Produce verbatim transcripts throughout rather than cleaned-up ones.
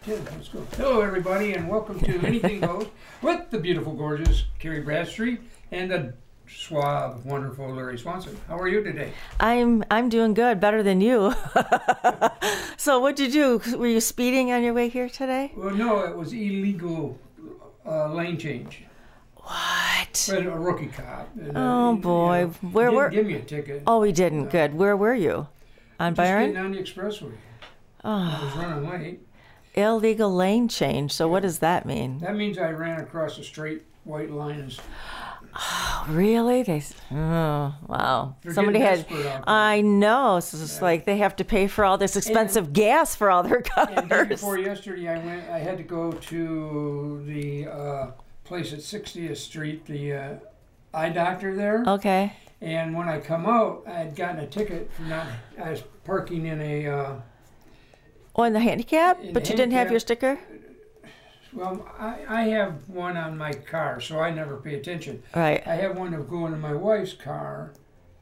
Yeah, let's go. Hello, everybody, and welcome to Anything Goes with the beautiful, gorgeous Carrie Bradstreet and the suave, wonderful Larry Swanson. How are you today? I'm I'm doing good, better than you. So what'd you do? Were you speeding on your way here today? Well, no, it was illegal uh, lane change. What? But a rookie cop. And, uh, Oh you boy, know, where didn't were? give me a ticket. Oh, we didn't. No. Good. Where were you? On Just Byron? getting on the expressway. Oh, I was running late. illegal lane change. So what does that mean? That means I ran across a straight white line. And Oh, really? They? Oh, wow. They're Somebody getting had. desperate out there. I know. So it's Yeah. like they have to pay for all this expensive gas for all their And day cars. before yesterday, I went. I had to go to the uh, place at sixtieth Street, the uh, eye doctor there. Okay. And when I come out, I had gotten a ticket for not. I was parking in a. Uh, Oh, in the handicap? In But the you didn't have handicap. your sticker? well, I, I have one on my car, so I never pay attention. Right. I have one to go into my wife's car.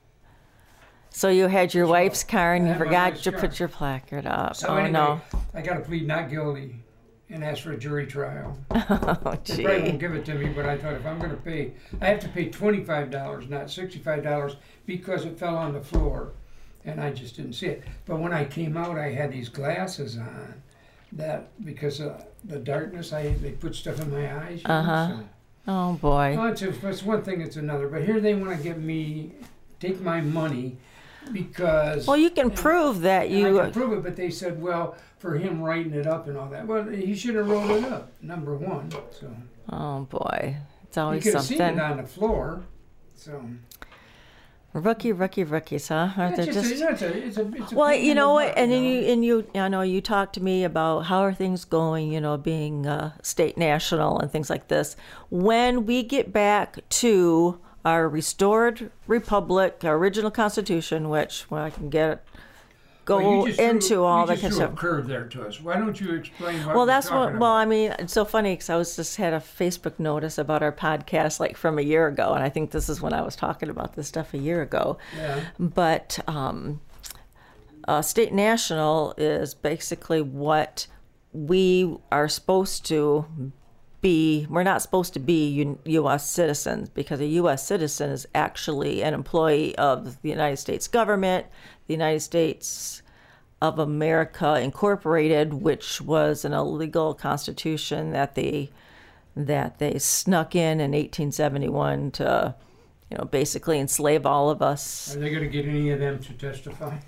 So you had your wife's car and I you had my forgot wife's to car. put your placard up. So oh, anyway, no. I got to plead not guilty and ask for a jury trial. Oh, They probably gee. won't give it to me, but I thought if I'm going to pay, I have to pay twenty-five dollars, not sixty-five dollars, because it fell on the floor, and I just didn't see it. But when I came out, I had these glasses on, that because of the darkness, I they put stuff in my eyes. You know, Uh-huh. so. Oh, boy. Well, it's, a- it's one thing, it's another. But here they want to get me, take my money, because. Well, you can and- prove that and I you... can prove it, but they said, well, for him writing it up and all that. Well, he should have wrote it up, number one. So. Oh, boy. It's You always could have seen something. it on the floor. So Rookie, rookie, rookies, huh? Aren't it's they just, just... a, you know, it's a, it's a, it's a Well, pain you in know the what, butt, and then know? you, and you, I know you talked to me about how are things going, you know, being uh, state national and things like this. When we get back to our restored republic, our original constitution, which, well, I can get go Well, you just into threw, all you that just kind of threw stuff. a curve there to us. Why don't you explain what Well, we're that's talking what. about? Well, I mean, it's so funny because I was just had a Facebook notice about our podcast like from a year ago, and I think this is when I was talking about this stuff a year ago. Yeah. But um, uh, state national is basically what we are supposed to be. We're not supposed to be U- U.S. citizens because a U S citizen is actually an employee of the United States government, the United States of America Incorporated, which was an illegal constitution that they that they snuck in in eighteen seventy-one to, you know, basically enslave all of us. Are they going to get any of them to testify?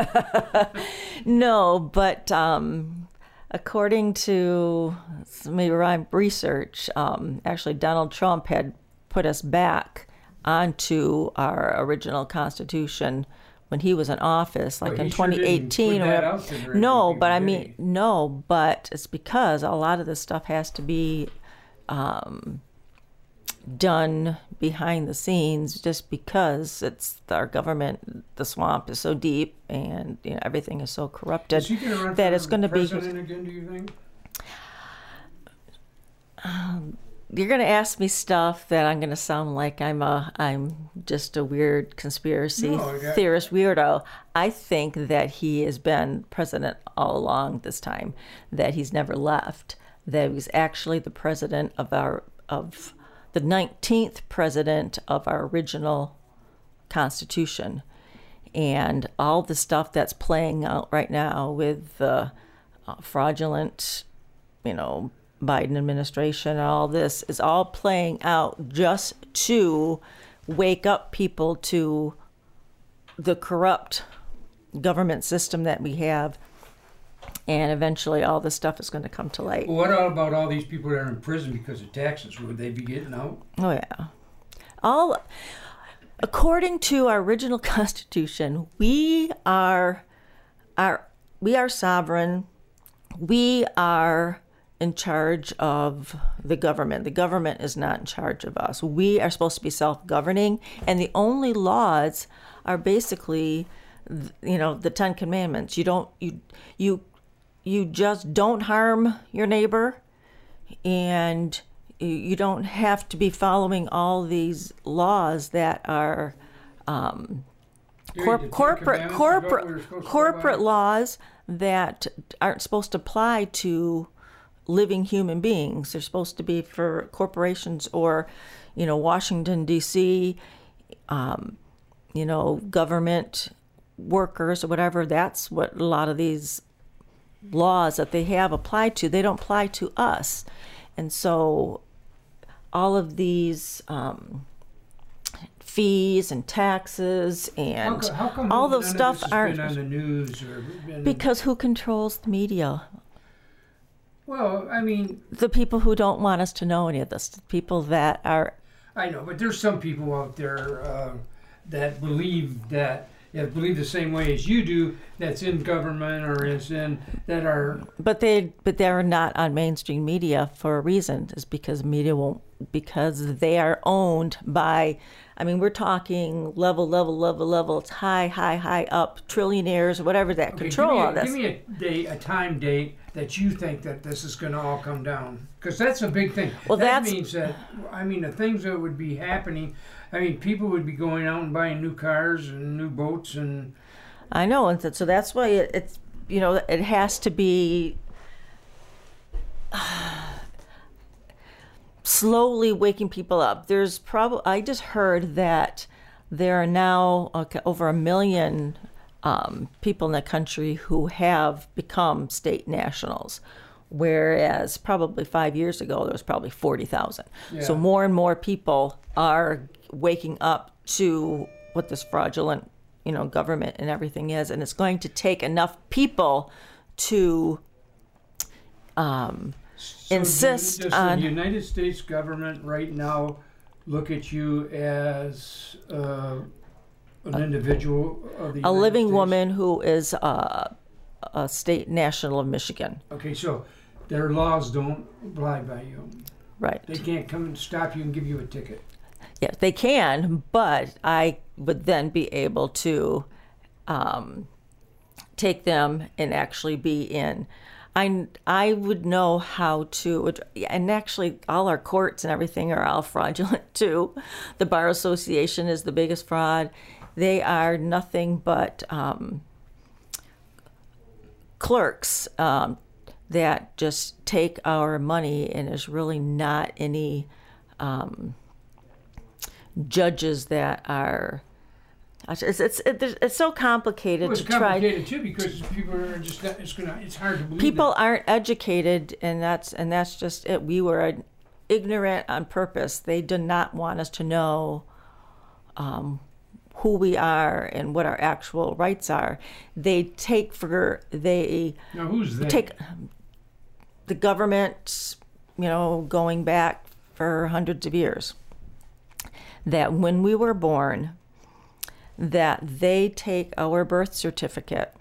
No, but um, according to some of my research, um, actually Donald Trump had put us back onto our original constitution when he was in office, like Well, in he sure didn't twenty eighteen put or that whatever. out there or No, anything, but I did mean, he? no, but it's because a lot of this stuff has to be um, done behind the scenes, just because it's our government. The swamp is so deep, and you know everything is so corrupted Is he going to run that for it's going to be. president again, do you think? You're going to ask me stuff that I'm going to sound like I'm a I'm just a weird conspiracy No, yeah. theorist weirdo. I think that he has been president all along this time, that he's never left, that he was actually the president of our of the nineteenth president of our original constitution. And all the stuff that's playing out right now with the uh, fraudulent, you know, Biden administration and all this is all playing out just to wake up people to the corrupt government system that we have. And eventually all this stuff is going to come to light. Well, what about all these people that are in prison because of taxes? Would they be getting out? Oh, yeah. All, according to our original constitution, we are, are, we are sovereign. We are in charge of the government. The government is not in charge of us. We are supposed to be self-governing, and the only laws are basically, you know, the Ten Commandments. You don't, you, you, you just don't harm your neighbor, and you don't have to be following all these laws that are um, Here, corp- the Ten corporate Commandments is what we were corporate supposed to go corporate by? laws that aren't supposed to apply to living human beings. They're supposed to be for corporations or, you know, Washington, D C, um, you know, government workers or whatever. That's what a lot of these laws that they have applied to. They don't apply to us. And so all of these um, fees and taxes and How co- how come all none those of stuff this has aren't... been on the news or been, Because who controls the media? well, I mean, The people who don't want us to know any of this. The people that are... I know, but there's some people out there uh, that believe that, yeah, believe the same way as you do, that's in government or is in, that are, But they, but they're not on mainstream media for a reason. Is because media won't, because they are owned by, I mean, we're talking level, level, level, level. It's high, high, high up, trillionaires, whatever that okay, control all give me, a, this. give me a date, a time date that you think that this is going to all come down. Because that's a big thing. Well, that that's- means that, I mean, the things that would be happening, I mean, people would be going out and buying new cars and new boats and, I know, and so that's why it, it's, you know, it has to be slowly waking people up. There's probably, I just heard that there are now okay, over a million um, people in the country who have become state nationals, whereas probably five years ago there was probably forty thousand. So Yeah. more and more people are waking up to what this fraudulent, you know, government and everything is, and it's going to take enough people to um, So insist does on the United States government right now look at you as uh, an individual of the a United living States? woman who is uh, a state national of Michigan. Okay, so their laws don't apply by you. Right. They can't come and stop you and give you a ticket. Yes, they can, but I would then be able to um, take them and actually be in. I, I would know how to, and actually all our courts and everything are all fraudulent too. The Bar Association is the biggest fraud. They are nothing but um, clerks um, that just take our money, and there's really not any um, judges that are. It's it's it's, it's so complicated Well, it's to try. complicated too because people are just not, it's gonna it's hard to believe. People that. aren't educated, and that's and that's just it. We were ignorant on purpose. They did not want us to know um, who we are and what our actual rights are. They take for they Now who's they? take the government, you know, going back for hundreds of years. That when we were born, that they take our birth certificate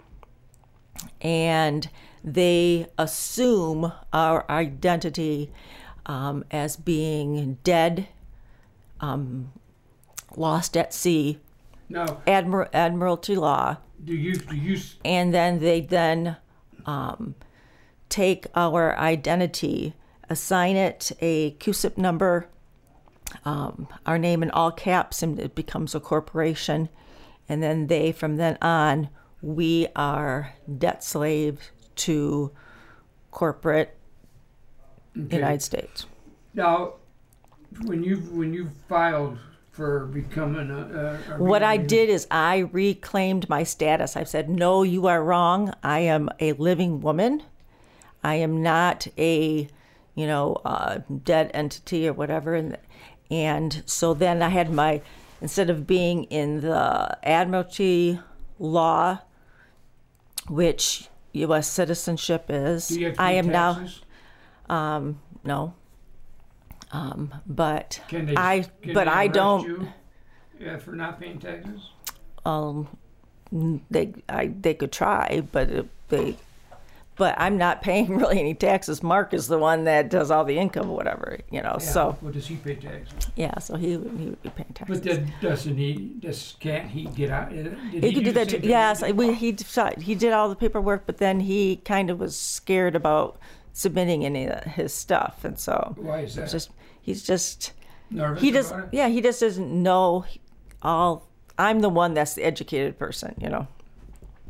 and they assume our identity um, as being dead, um, lost at sea, Now, admir- admiralty law, do you do you s- and then they then um, take our identity, assign it a Q S I P number, um, our name in all caps, and it becomes a corporation. And then they, from then on, we are debt slaves to corporate okay. United States. Now, when you when you filed for becoming a, a, a What I being- did is I reclaimed my status. I said, no, you are wrong. I am a living woman. I am not a, you know, uh, dead entity or whatever. And, and so then I had my, instead of being in the Admiralty law, which U S citizenship is, Do you have to I pay am taxes? now, um, no. Um, but Can they, I, can but they I arrest don't, You, yeah, for not paying taxes. um, they, I, they could try, but it, they, but I'm not paying really any taxes. Mark is the one that does all the income or whatever, you know, Yeah. so, Well, does he pay taxes? yeah, so he, would- he would be paying taxes. But then doesn't he? Does can't he get out? Did He could do the that. same Too. thing Yes, you did? we, he decided, he did all the paperwork, but then he kind of was scared about submitting any of his stuff, and so Why is that? it's just he's just Nervous he just about it? yeah he just doesn't know all. I'm the one that's the educated person, you know.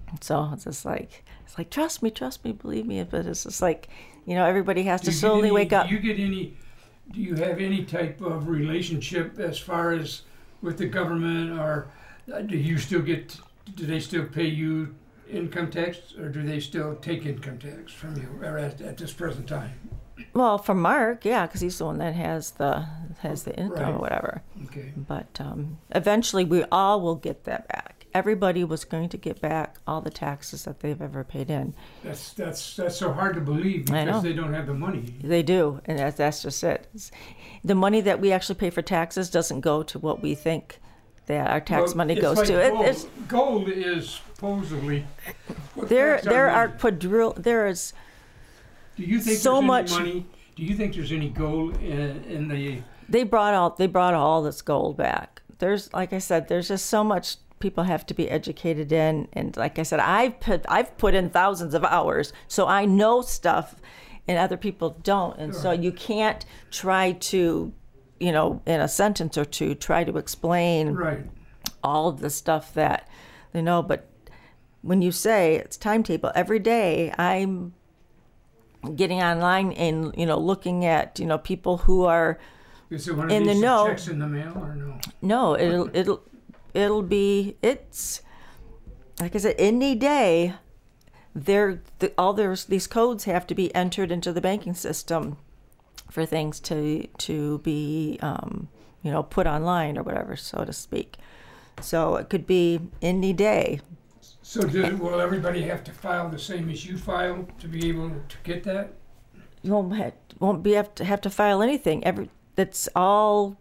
So it's just like, it's like, trust me, trust me, believe me. But it's just like, you know, everybody has Do to you get slowly any- wake up. Do you get any? Do you have any type of relationship as far as with the government, or uh, do you still get? Do they still pay you income tax, or do they still take income tax from you or at, at this present time? Well, for Mark, yeah, because he's the one that has the has the income Right. or whatever. Okay. But um, eventually, we all will get that back. Everybody was going to get back all the taxes that they've ever paid in. That's that's that's so hard to believe I know. because they don't have the money. They do, and that's, that's just it. It's- the money that we actually pay for taxes doesn't go to what we think that our tax Well, money it's goes like to. It, Gold, it's, gold is supposedly. what there, collects our there are money. quadril. There is Do you think so there's much- any money? Do you think there's any gold in, in the? they brought all they brought all this gold back. There's, like I said, there's just so much people have to be educated in, and like I said, I've put I've put in thousands of hours, so I know stuff, and other people don't, and so Sure. you can't try to, you know, in a sentence or two, try to explain Right. all of the stuff that they know. But when you say it's timetable, every day I'm getting online and, you know, looking at, you know, people who are, Is it one of In the these know. checks in the mail or no? no, it'll, it'll, it'll be, it's, like I said, any day, there, the, all there's, these codes have to be entered into the banking system for things to, to be, um, you know, put online or whatever, so to speak. So it could be any day. So do, will everybody have to file the same as you file to be able to get that? You won't have, won't be have to have to file anything. Every that's all.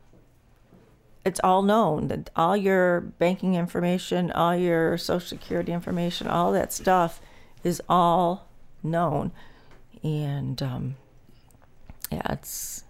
It's all known. That all your banking information, all your Social Security information, all that stuff is all known, and um, yeah, it's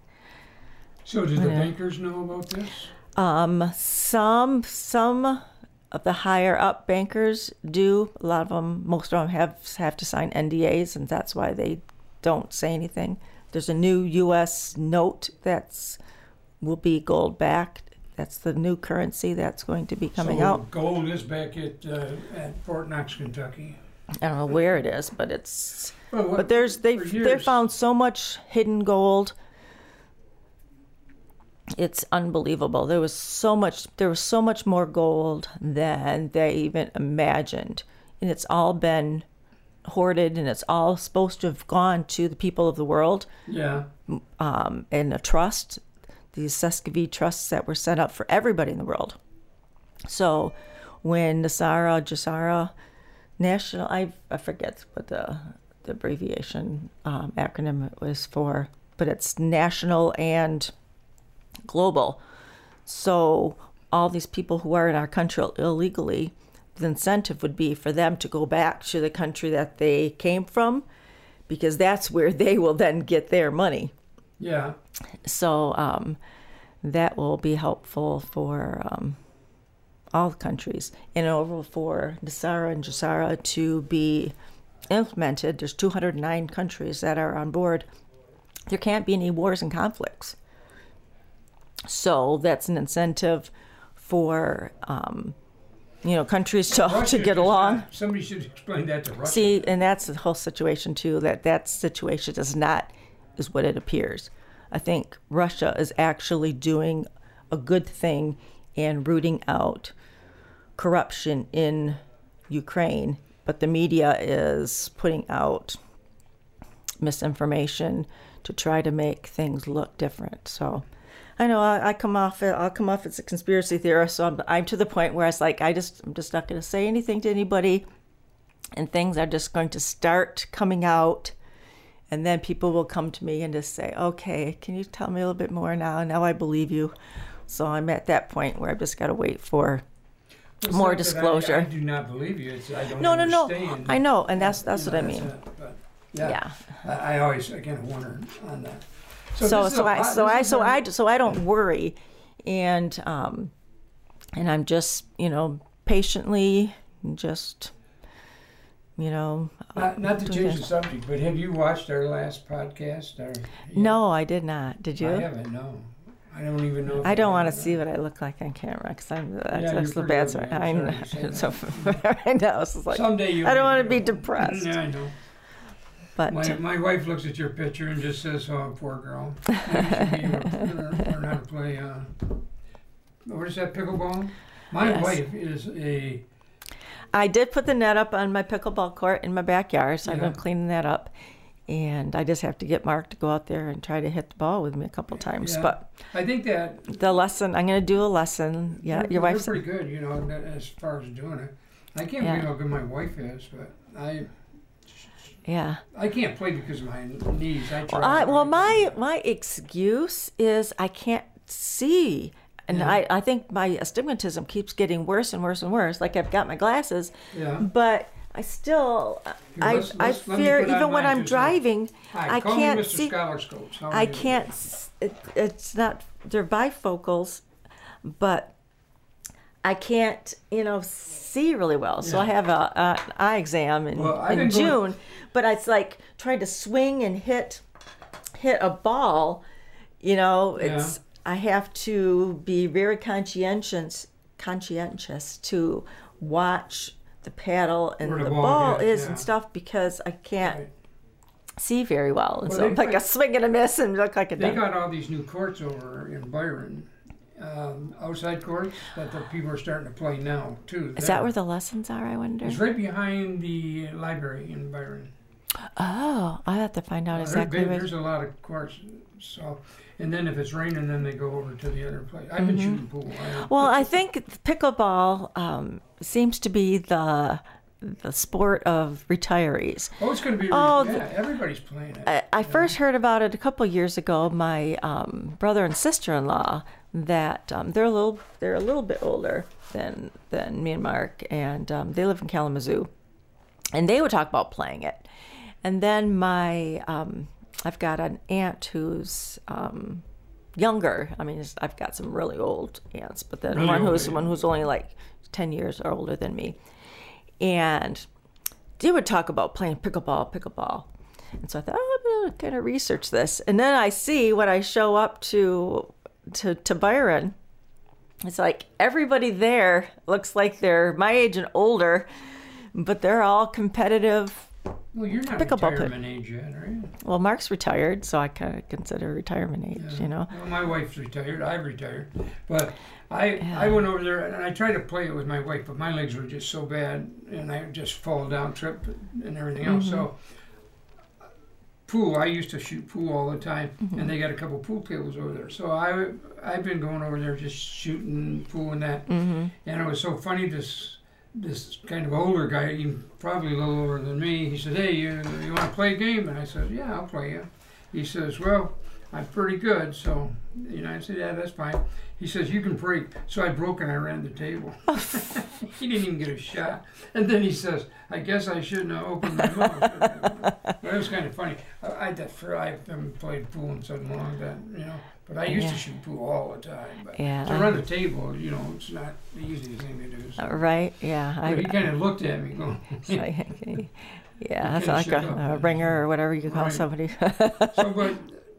So do the Yeah. bankers know about this? um, some some of the higher up bankers do. A lot of them, most of them have have to sign N D As, and that's why they don't say anything. There's a new U S note that's will be gold backed. That's the new currency that's going to be coming so out. gold is back at uh, at Fort Knox, Kentucky. I don't know where it is, but it's Well, what- but there's they for they years- found so much hidden gold. It's unbelievable. There was so much there was so much more gold than they even imagined. And it's all been hoarded, and it's all supposed to have gone to the people of the world Yeah. um, in a trust, these Sesquivi trusts that were set up for everybody in the world. So when Nasara, Jasara, National, I, I forget what the, the abbreviation um, acronym was for, but it's national and global. So all these people who are in our country illegally, the incentive would be for them to go back to the country that they came from, because that's where they will then get their money. Yeah. So um, that will be helpful for um, all countries. And over for Nasara and Jasara to be implemented, there's two hundred nine countries that are on board. There can't be any wars and conflicts. So that's an incentive for, um, you know, countries to, Russia to get does along. not- somebody should explain that to Russia. See, and that's the whole situation too, that that situation does not, is what it appears. I think Russia is actually doing a good thing and rooting out corruption in Ukraine, but the media is putting out misinformation to try to make things look different. So I know I, I come off it, I'll come off as a conspiracy theorist, so I'm, I'm to the point where it's like I just I'm just not going to say anything to anybody, and things are just going to start coming out, and then people will come to me and just say, okay, can you tell me a little bit more now? Now I believe you. So I'm at that point where I've just got to wait for It's more not that disclosure. I, I do not believe you. It's I don't no, no, no. understand. I know, and that's that's You what I know, mean. it, but, yeah. Yeah. I, I always again wonder on that. So this is so a I po- so this I is so a- I so I don't worry, and um, and I'm just, you know, patiently just, you know. Not, not to do change this. the subject, but have you watched our last podcast? Or, yeah. No, I did not. Did you? I haven't. No. I don't even know. If I don't want to have see that. what I look like on camera because I'm that's, Yeah, that's you're the pretty bad ugly. side. I'm I know. sorry to say So that. I know. It's just like Someday you'll I don't want to be beautiful. depressed. Yeah, I know. But My, uh, my wife looks at your picture and just says, "Oh, poor girl." You should be able to learn learn how to play. Uh, what is that, pickleball? My Yes. wife is a. I did put the net up on my pickleball court in my backyard, so I've Yeah. been cleaning that up. And I just have to get Mark to go out there and try to hit the ball with me a couple times. Yeah. But I think that. the lesson, I'm going to do a lesson. Yeah, you're, your wife's. You're pretty good, you know, that- as far as doing it. I can't Yeah. believe how good my wife is, but I. Yeah. I can't play because of my knees. I try. Well, I, well, my my excuse is I can't see, and Yeah. I, I think my astigmatism keeps getting worse and worse and worse. Like I've got my glasses, Yeah. but I still Here, I let's- I let's- let me fear put on even when mine I'm too, so- driving, Hi, I call can't me Mister see. Scholar Scopes. How are I you? can't. s- It, it's not. They're bifocals, but I can't. You know, see really well. So I Yeah. have a, a an eye exam in, Well, I've in been June, going- but it's like trying to swing and hit hit a ball. You know, it's I have to be very conscientious conscientious to watch the paddle and Where the the ball ball hits, is yeah. and stuff because I can't Right. see very well. And Well, so they I'm like play- a swing and a miss and look like a They duck. got all these new courts over in Byron, um, outside courts that the people are starting to play now too. Is There. that where the lessons are, I wonder? It's right behind the library in Byron. Oh, I have to find out Uh, exactly there, where. there's a lot of courts. So, and then if it's raining, then they go over to the other place. I've been shooting pool. I, Mm-hmm. Well, I think pickleball um, seems to be the the sport of retirees. oh, it's going to be. Oh, yeah, the- everybody's playing it. I, I first heard about it a couple years ago. My um, brother and sister-in-law, that um, they're a little they're a little bit older than than me and Mark, and um, they live in Kalamazoo, and they would talk about playing it. And then my um, I've got an aunt who's um, younger. I mean, it's, I've got some really old aunts, but then Really one old, who's yeah. one who's only like ten years older than me, and they would talk about playing pickleball, pickleball. And so I thought, oh, I'm gonna kind of research this. And then I see when I show up to to to Byron, it's like everybody there looks like they're my age and older, but they're all competitive. well, you're not pickleball pick. retirement age yet, are you? Well, Mark's retired, so I kind of consider retirement age, Yeah. you know. Well, my wife's retired. I've retired, but I Yeah. I went over there and I tried to play it with my wife, but my legs were just so bad, and I would just fall down, trip, and everything else. Mm-hmm. So pool, I used to shoot pool all the time, Mm-hmm. and they got a couple pool tables over there. So I I've been going over there just shooting pool and that, Mm-hmm. and it was so funny. This this kind of older guy, he probably a little older than me. He said, "Hey, you you want to play a game?" And I said, "Yeah, I'll play you." He says, "Well, I'm pretty good, so you know." I said, "Yeah, that's fine." He says, "You can break." So I broke and I ran the table. He didn't even get a shot. And then he says, "I guess I shouldn't have opened my mouth." But it was kind of funny. I, I, that for, I haven't played pool in so long that you know. But I used Yeah. to shoot pool all the time. But Yeah, to I- run the table, you know, it's not the easiest thing to do. So. Uh, Right? Yeah. But he I, kind of looked at me going, it's like- yeah, that's kinda like shook up. a, a ringer or whatever you call Right. somebody. so, but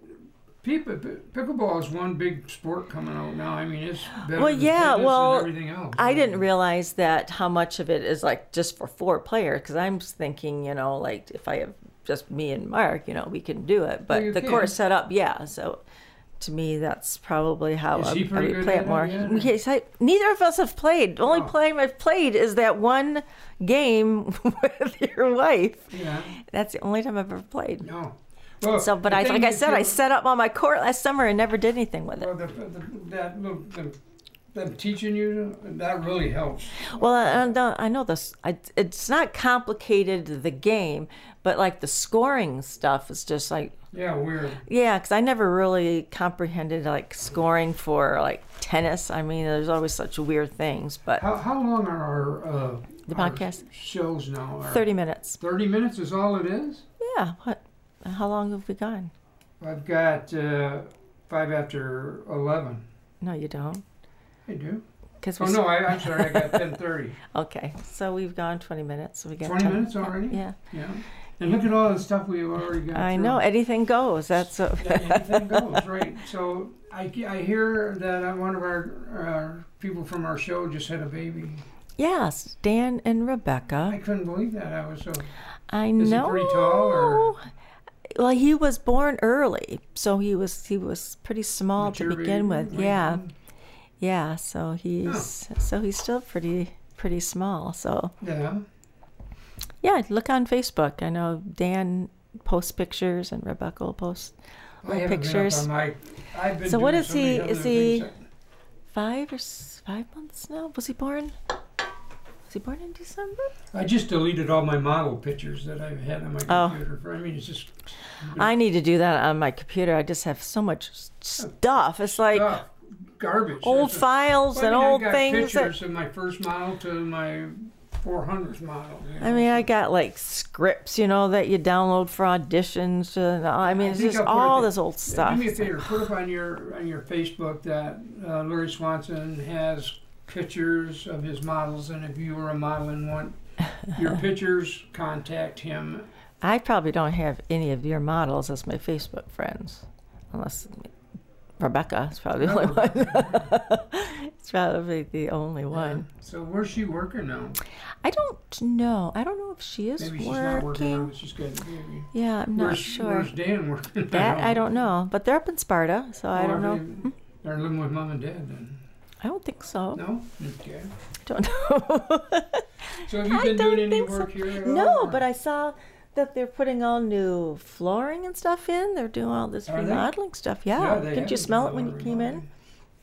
people, pickleball is one big sport coming out now. I mean, it's better Well, than yeah, fitness well, and everything else. I didn't realize that how much of it is like just for four players because I'm thinking, you know, like if I have just me and Mark, you know, we can do it. But Well, you the can. course set up, yeah. So to me, that's probably how Is I, he I pretty would good play at it it more. yet, or- Yes, I, neither of us have played. The only Oh. playing I've played is that one game with your wife. Yeah, That's the only time I've ever played. no. Well, So, but the I, thing like I is, said, you- I set up on my court last summer and never did anything with it. Well, the, the, that little, the, them teaching you, that really helps. Well, I, I know- I know this. I, it's not complicated the game, but like the scoring stuff is just like Yeah, weird. yeah, because I never really comprehended like scoring for like tennis. I mean, there's always such weird things. But How, how long are our, uh, The our podcast? shows now? Are thirty minutes. thirty minutes is all it is? Yeah. What? How long have we gone? I've got uh, five after eleven. No, you don't. I do. Because Oh, no, I, I'm sorry, I got ten thirty. Okay, so we've gone twenty minutes. So we got twenty ten minutes already? Yeah. Yeah. And look at all the stuff we've already got I through. know anything goes. That's a, Yeah, anything goes, right. So I, I hear that uh, one of our uh, people from our show just had a baby. Yes, Dan and I Rebecca. couldn't believe that. I was so. I Is he know. pretty tall, or- Well, he was born early, so he was he was pretty small Mature to begin baby, with. right? Yeah, yeah. So he's so he's still pretty pretty small. So Yeah. yeah, look on Facebook. I know Dan posts pictures and Rebecca will post I little haven't pictures. been up on my. I've been So what doing is so many he- other is he- things Five or s- five months now? Was he born? Was he born in December? that- I just deleted all my model pictures that I've had on my Oh. computer. For I mean, it's just I need to do that on my computer. I just have so much s- stuff. It's like stuff, garbage. old It's a- files Well, I and mean, I've old got things. That, pictures of my first model to my four hundredth model. You know? I mean, I got like scripts, you know, that you download for auditions. And I mean, I it's think just I'll put all it- this old stuff. Do me a favor, put up on your on your Facebook that uh, Larry Swanson has pictures of his models, and if you were a model and want your pictures, contact him. I probably don't have any of your models as my Facebook friends, unless Rebecca is probably the only one. It's probably the only one. So where's she working now? I don't know. I don't know if she is Maybe she's working. not working now. She's got a baby. Yeah, I'm not where's, sure. Where's Dan working? That now? I don't know, but they're up in Sparta, so I Or don't know. They, they're living with mom and dad then. I don't think so. No. Okay. I don't know. So have you I been don't doing any think so. work here at all? No, or- but I saw that they're putting all new flooring and stuff in. They're doing all this Are they? remodeling stuff. Yeah. they Didn't you have smell it a when lot you of came in? remodeling.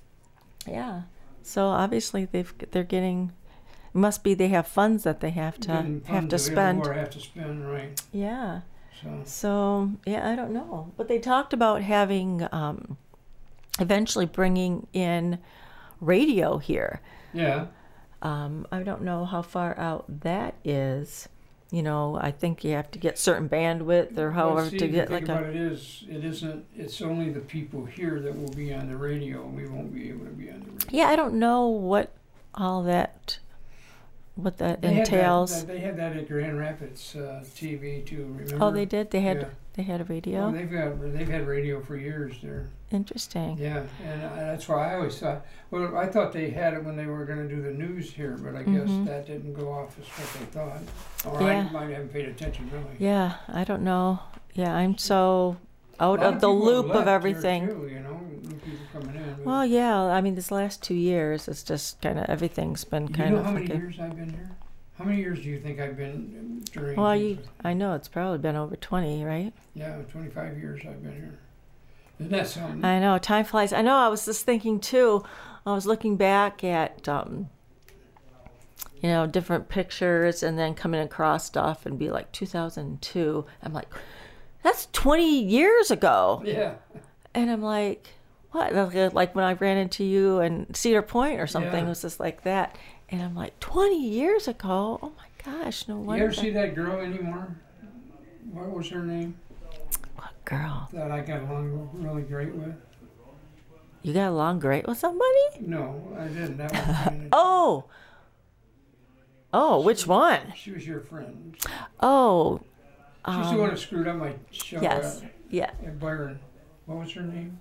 Yeah. So obviously they've they're getting. It must be they have funds that they have to Getting have to funds available spend. Or have to spend, right? Yeah. So. So yeah, I don't know, but they talked about having um, eventually bringing in radio here. Yeah. Um, I don't know how far out that is. You know, I think you have to get certain bandwidth or however well, see, to get the thing like about a. it is, it isn't. It's only the people here that will be on the radio. We won't be able to be on the radio. Yeah, I don't know what all that, what that They had that- entails. that- they had that at Grand Rapids uh, T V too. Remember? Oh, they did. They had Yeah. they had a radio. Oh, they've got they've had radio for years there. Interesting. Yeah, and uh, that's why I always thought. Well, I thought they had it when they were going to do the news here, but I guess Mhm. that didn't go off as what they thought. Or Yeah. I might haven't paid attention really. Yeah, I don't know. Yeah, I'm so out A lot of the people have loop left of here, everything. too, you know, new people coming in. but- Well, yeah. I mean, this last two years, it's just kind of everything's been you kind know of how many like a- years I've been here? How many years do you think I've been during? Well, this? you, I know it's probably been over twenty, right? Yeah, twenty-five years I've been here. Isn't that something? I know, time flies. I know, I was just thinking too, I was looking back at, um, you know, different pictures and then coming across stuff and be like two thousand two. I'm like, that's twenty years ago. Yeah. And I'm like, what? Like like when I ran into you in Cedar Point or something, Yeah. it was just like that. And I'm like, twenty years ago? Oh my gosh, no You wonder. ever see that girl anymore? What was her name? What girl? That I got along really great with? You got along great with somebody? No, I didn't. That was Oh! Oh, which one? She was your friend. Oh. She's um, the one that screwed up my show Yes. at, Yeah. at Byron. What was her name?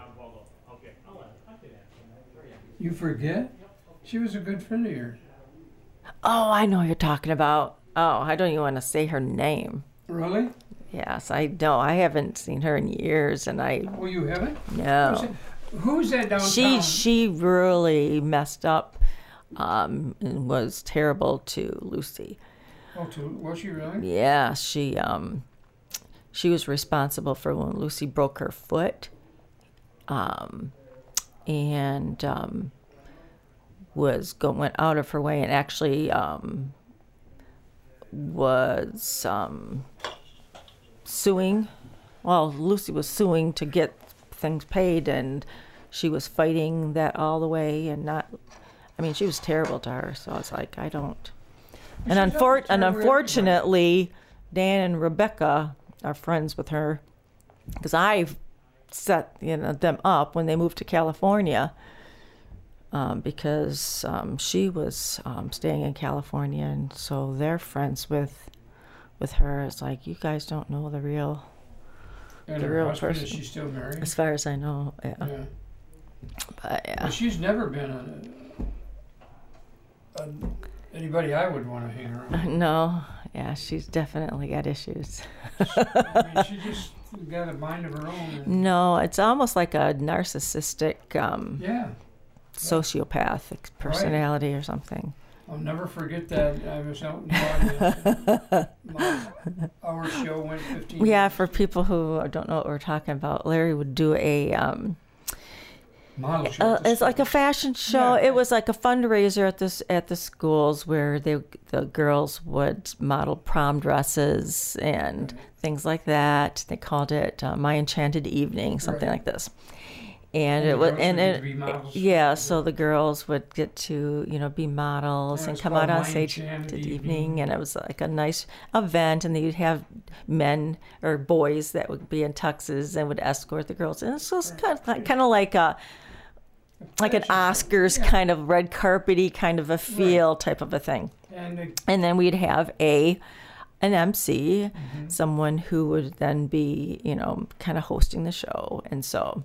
You forget? She was a good friend of yours. Oh, I know who you're talking about. Oh, I don't even want to say her name. Really? Yes, I know. I haven't seen her in years, and I Oh, you haven't? Who's know. that, who's that downtown? She she really messed up um, and was terrible to Lucy. Oh, to, was she really? Yeah, she um, she was responsible for when Lucy broke her foot, um, and um, was go, went out of her way and actually um, was um, suing. Well, Lucy was suing to get things paid, and she was fighting that all the way and not. I mean, she was terrible to her. So it's like I don't. And, She's unfor- always and terrible to unfortunately, Dan and Rebecca are friends with her because I set you know them up when they moved to California um, because um, she was um, staying in California, and so they're friends with with her. It's like you guys don't know the real, And the her real husband, person. is she still married? as far as I know. Yeah. Yeah. But yeah. Well, she's never been a, a anybody I would want to hang around. No, yeah, she's definitely got issues. I mean, she just got a mind of her own. And, No, it's almost like a narcissistic um, yeah, sociopathic personality or something. I'll never forget that. I was out in the audience. My, our show went fifteen. Yeah, years. for people who don't know what we're talking about, Larry would do a. Um, Model show. Uh, at the it's like a school. fashion show. Yeah. It was like a fundraiser at this at the schools where they the girls would model prom dresses and Right. things like that. They called it uh, My Enchanted Evening, something Right. like this. And, And it the was girls and would get it to be models. yeah. So the girls would get to you know be models Yeah, and it's come called out on My stage Enchanted evening. Evening. and it was like a nice event. And you'd have men or boys that would be in tuxes and would escort the girls. And it's just kind of like, kind of like a like an Fashion show. Oscars Yeah. kind of red carpety kind of a feel type of a thing. And the, And then we'd have a an M C, Mm-hmm. someone who would then be, you know, kind of hosting the show. And so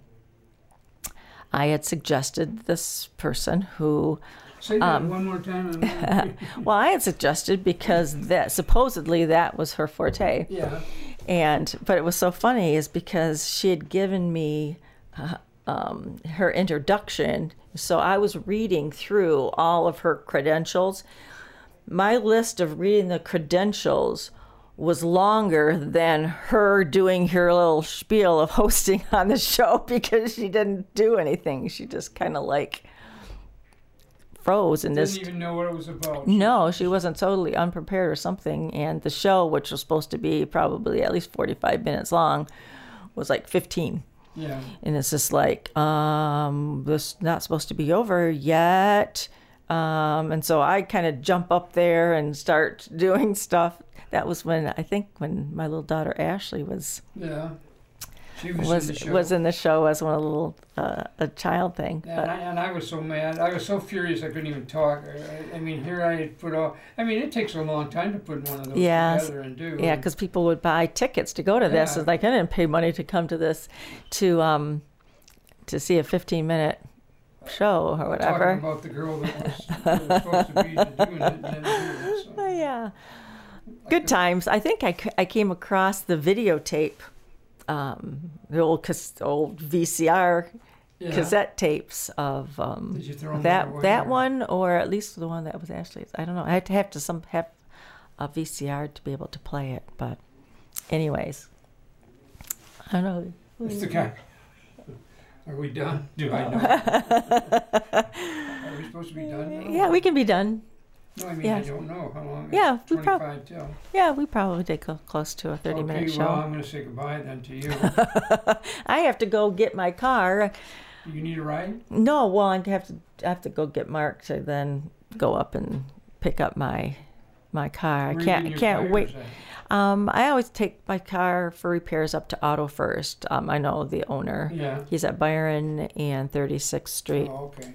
I had suggested this person who say that Um, one more time. And well, I had suggested because that supposedly that was her forte. yeah. And but it was so funny is because she had given me uh, um, her introduction, so I was reading through all of her credentials. My list of reading the credentials was longer than her doing her little spiel of hosting on the show because she didn't do anything. She just kind of like froze and Didn't just even know what it was about. no, she wasn't totally unprepared or something. And the show, which was supposed to be probably at least forty-five minutes long, was like fifteen. Yeah. And it's just like, um, this is not supposed to be over yet. Um, and so I kind of jump up there and start doing stuff. That was when I think when my little daughter Ashley was Yeah. She was, was in the show. was in the show as one of the little uh, a child thing. and, But I, and I was so mad. I was so furious I couldn't even talk. I, I mean, here I had put all. I mean, it takes a long time to put one of those Yes. together and do. yeah, because people would buy tickets to go to this. Yeah. It's like I didn't pay money to come to this to um to see a fifteen minute show or whatever. Talking about the girl that was, that was supposed to be doing it and didn't do it. So. Yeah. Good times. I think I, c- I came across the videotape, um, the old cas- old V C R Yeah. cassette tapes of um, Did you throw 'em that away, that or- one, or at least the one that was Ashley's. I don't know. I had to have to some have a V C R to be able to play it. But, anyways, I don't know. It's the guy. Are we done? Do I know? Are we supposed to be done now? Yeah, we can be done. No, I mean, yeah. I don't know how long. Yeah, It's we prob- twenty-five till. Yeah, we probably did go close to a thirty minute Okay, show. well, I'm going to say goodbye then to you. I have to go get my car. Do you need a ride? No, well, I have to I have to go get Mark to then go up and pick up my my car. I Where are you can't getting your can't wait. tires at? Um, I always take my car for repairs up to Auto First. Um, I know the owner. Yeah. He's at Byron and thirty-sixth Street, Oh, okay.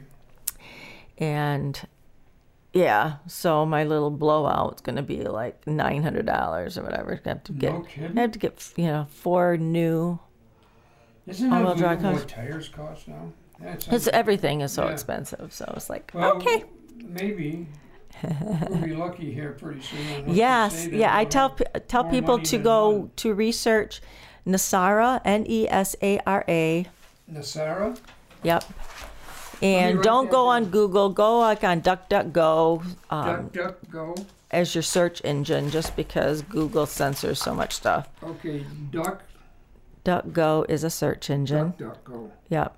and yeah, so my little blowout's gonna be like nine hundred dollars or whatever. I have to get No kidding. I have to get you know four new. Isn't all-wheel that drive what cars. tires cost now? That's It's everything is so Yeah. expensive, so it's like well, okay. Maybe we'll be lucky here pretty soon. unless they Yes, say that yeah. I we'll tell have pe- tell more people money to than go one. to research Nesara, N E S A R A. Nasara. Yep. me And write don't that go down. on Google. Go like on DuckDuckGo um, Duck, duck, go. as your search engine, just because Google censors so much stuff. Okay, duck, DuckGo is a search engine. duck, duck, go. Yep.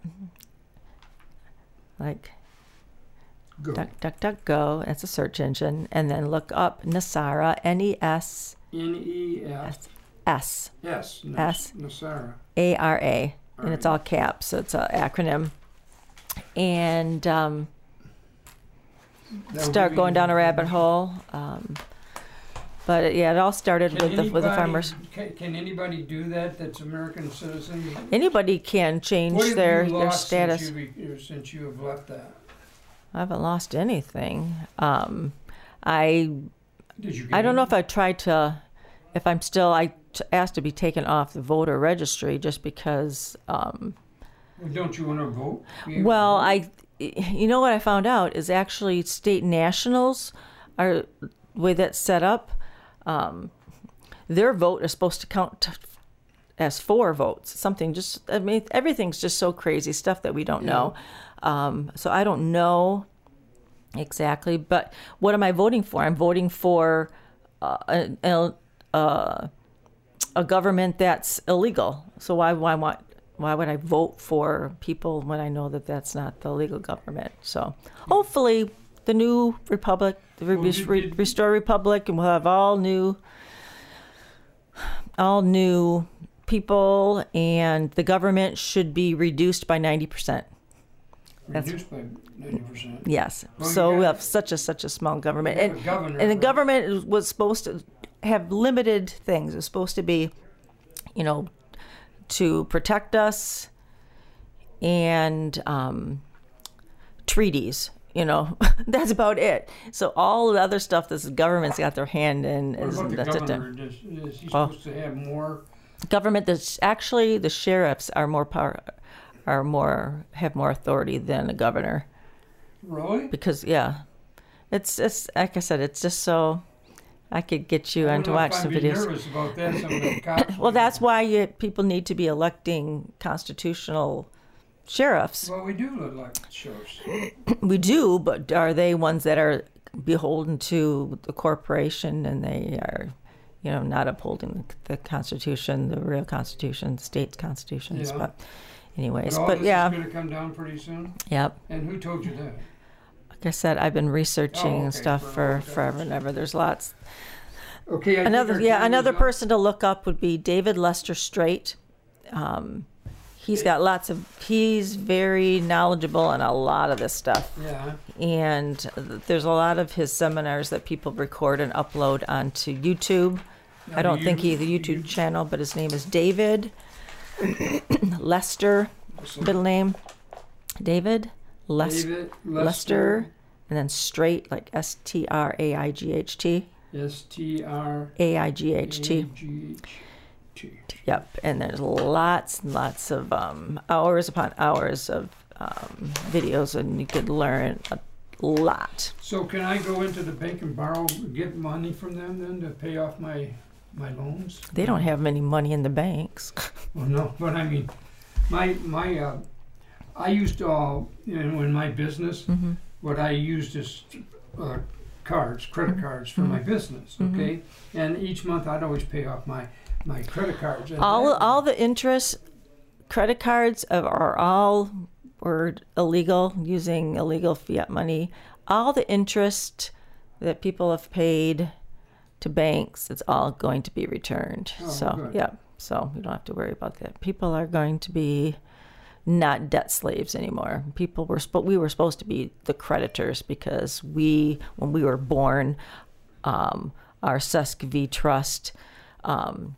Like Go. Duck, Duck, Duck, Go. That's a search engine, and then look up Nesara, N E S N E S S S. S. Nasara. A R A, and it's Alright. all caps, so it's an acronym. And um, That'll start give going you- down a rabbit hole. Um, but yeah, it all started Can with the with the anybody- farmers. Can, can anybody do that? That's American citizens. Anybody can change What have their you their lost status. Since you, be- since you have left that? I haven't lost anything. Um, I Did you? Get I don't know any? if I tried to, if I'm still I t- asked to be taken off the voter registry just because um, Well, don't you want to vote? Be able Well, to vote? I, you know what I found out is actually state nationals are the way that's set up. Um, their vote is supposed to count t- as four votes. Something just, I mean, everything's just so crazy stuff that we don't know. Um, so I don't know exactly. But what am I voting for? I'm voting for uh, a, a, uh, a government that's illegal. So why why want why would I vote for people when I know that that's not the legal government? So hopefully the new republic, the re- Well, did- re- did- restore republic, and we'll have all new, all new people, and the government should be reduced by ninety percent. that's- Reduced by ninety percent. Yes. Well, you so we got- have such a such a small government, You have and a governor, and the right? government was supposed to have limited things. It was supposed to be, you know, to protect us and um, treaties. You know, that's about it. So all the other stuff that the government's got their hand in What is about the that's it. governor? Does, is he Oh. supposed to have more? Government. That's actually the sheriffs are more power, are more have more authority than the governor. Really? Because yeah, it's it's like I said, it's just so I could get you I on don't to know watch if some I'd be videos. nervous about that. Some of the cops. Well, that's why you, people need to be electing constitutional sheriffs. Well, we do look like sheriffs. We do, but are they ones that are beholden to the corporation and they are, you know, not upholding the Constitution, the real Constitution, the state's constitutions? Yeah. But, anyways, But all but this yeah, is going to come down pretty soon. yep. And who told you that? Like I said, I've been researching Oh, okay, and stuff for a for long time. forever and ever. There's lots. Okay. I think Another, our yeah, time is another up. person to look up would be David Lester Straight. Um, he's got lots of. He's very knowledgeable on a lot of this stuff, Yeah. and there's a lot of his seminars that people record and upload onto YouTube. Now, I do don't think you- he has a do YouTube you- channel, but his name is David Lester, middle name David Les- David Lester, and then Straight, like S T R A I G H T, S T R A I G H T. A G H T. Yep, and there's lots and lots of um, hours upon hours of um, videos, and you could learn a lot. So can I go into the bank and borrow, get money from them then to pay off my my loans? They don't have many money in the banks. Well, no, but I mean, my my uh, I used to all you know in my business. Mhm. What I used is uh, cards, credit cards for my business. Mhm. Okay, and each month I'd always pay off my my credit cards. And all that- all the interest, credit cards are, are all were illegal, using illegal fiat money. All the interest that people have paid to banks, it's all going to be returned. Oh, so good. yeah, so you don't have to worry about that. People are going to be not debt slaves anymore. People were spo- we were supposed to be the creditors because we, when we were born, um, our Susk V Trust um,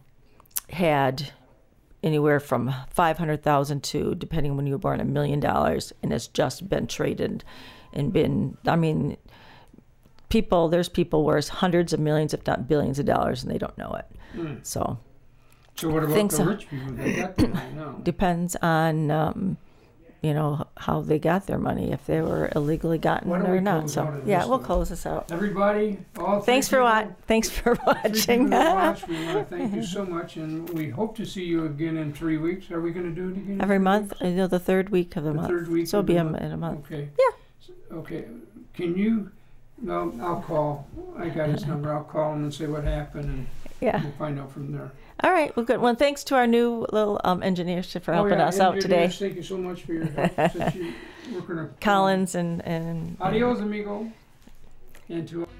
had anywhere from five hundred thousand to, depending on when you were born, a million dollars, and it's just been traded and been. I mean, people. There's people worth hundreds of millions, if not billions, of dollars, and they don't know it. Hmm. So So what about think the so. rich people that got the money now? depends on, um, you know, how they got their money, if they were illegally gotten Why don't we or not. close So out on yeah, this we'll then? close this out. Everybody, all three Thanks for people, what. Thanks for three people watching. that watch, we want to thank you so much, and we hope to see you again in three weeks. Are we going to do it again? in Every three month, weeks? you know, the third week of the, The month. third week so of it'll be the a, month. in a month. Okay. Yeah. Okay. Can you? No, I'll call. I got his number. I'll call him and say what happened, and Yeah. we'll find out from there. All right. Well, good. Well, thanks to our new little um, engineers for Oh, helping yeah, us out today, engineers, thank you so much for your help. Since you working a Collins and and. Adios, amigo. And to